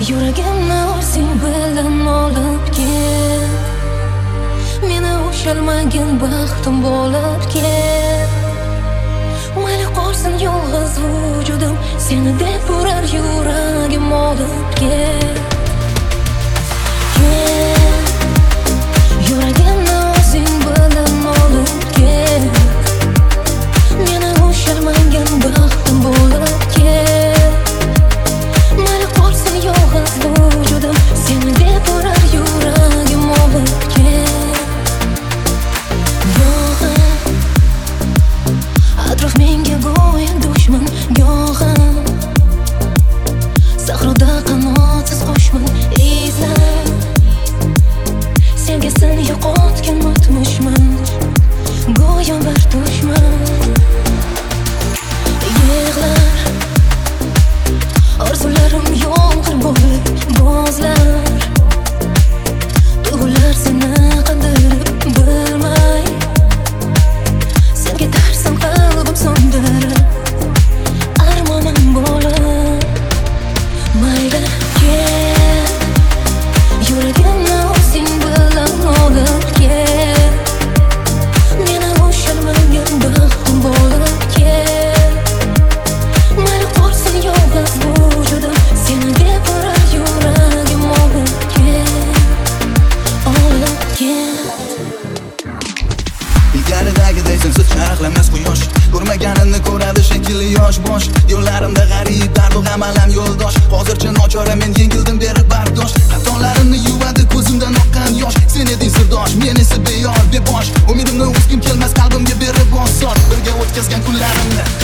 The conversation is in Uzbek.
Yuragimni o'zing bilan olib ket, meni ushalmagan baxtim bo'lib ket. Mayli qolsin yolg'iz vujudim, seni deb urar yuragim olib ket. Yuragimni o'zing bilan olib ket, meni ushalmagan baxtim bo'lib ket. Mayli qolsin yolg'iz vujudim, seni deb urar yuragim olib ket. Atrof menga go'yo dushman, go'g'im sahroda qanotsiz qushman, izlab sevgisini yo'qotgan o'tmishman, go'yo bir dushman. Yig'lar orzularim yomg'ir bo'lib bozlar, tuyg'ular seni qidirib bilmay, senga tarsam qalbim so'ndirib, armonim bo'lib. Mayli ket, yuragimni o'zing bilan olib ket, meni ushalmagan baxtim bo'lib ket. Mayli qolsin yolg'iz vujudim, seni deb urar yuragim olib ket, olib ket. Ilgaridagiday sensiz charaqlamas quyosh, ko'rmaganimni ko'radi shekilli yosh bosh. Yo'llarimda g'arib dardu g'am alam yo'ldosh, hozircha nochora men yengildim berib bardosh. Xatolarimni yuvadi ko'zimdan oqqan yosh, sen eding sirdosh, men esa beyor bebosh. Umidimni uzgim kelmas qalbimga berib osor, birga o'tkazgan kunlarimni